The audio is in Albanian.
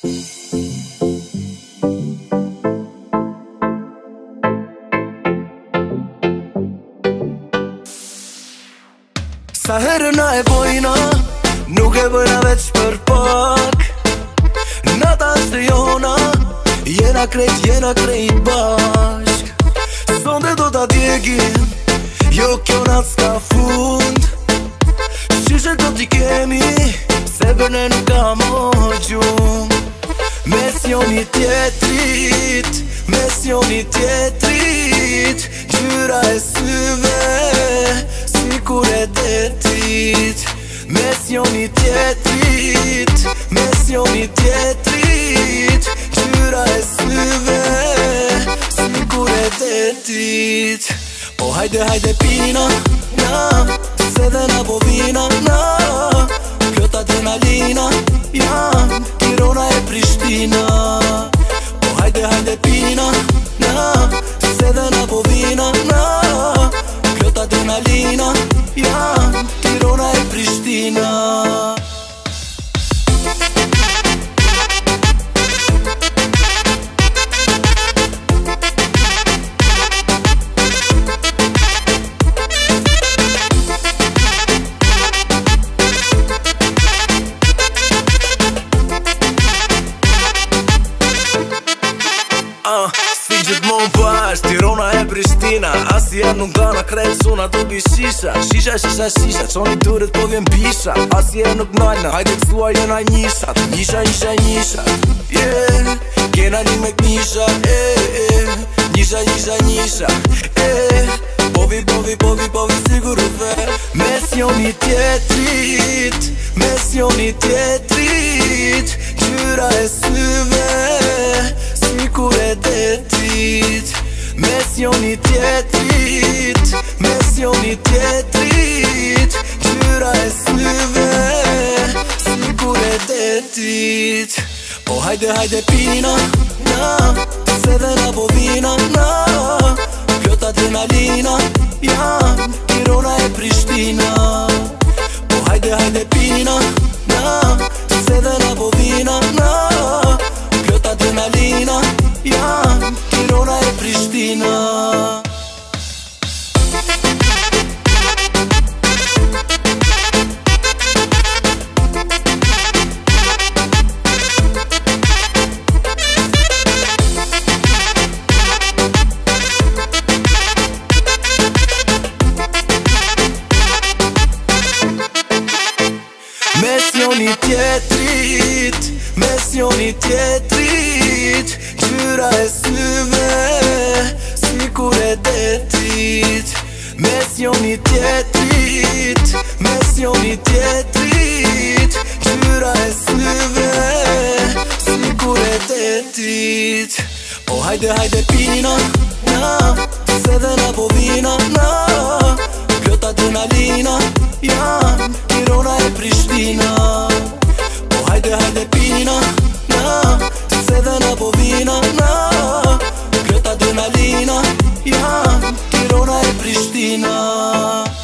Sa herë na e bojna, nuk e bëjna veç për pak. Nata është e jona, jena krejt bashk. Sonde do t'a djegim, jo kjo natë s'ka fund. Shishe do t'i kemi, se bërne nuk ka mo gjum. Mes joni tjetrit, gjyra e syve, si kur e detit. Mes joni tjetrit, gjyra e syve, si kur e detit. Po hajde pina, na, se dhe na po vina, na. Plot adrenalina, jam Tirana e Prishtina. Po hajde pina, na, se dhe na po vina, na. Plot adrenalina, jam Tirana e Prishtina. Si gjithmon bash, Tirana e Prishtina. Asnjëherë nuk dana krejt suna do bi shisha. Shisha, qoni duret po vjen pisha. Asnjëherë nuk nalna, hajde t'suar jena njishat. Njisha, yeah. Kena një me knisha, Njisha, Povi, sigur u ve. Mes joni tjetrit, gjyra e syve, si kur e detit. Mes joni tjetrit, gjyra e syve, si kur e detit. Po hajde pina, na, se dhe na po vina, na. Plot adrenalina, jam Tirana e Prishtina. Po hajde pina, na, se dhe na po vina, na. Plot adrenalina, jam Tirana e Prishtina. Mes joni tjetrit, gjyra e syve, si kur e detit. Mes joni tjetrit, gjyra e syve, si kur e detit. Po hajde pina, na, se dhe na po vina, na. Plot adrenalina, jam Tirana e Prishtina. Po hajde pina, na, se dhe na po vina, na. Plot adrenalina, jam Tirana e Prishtina.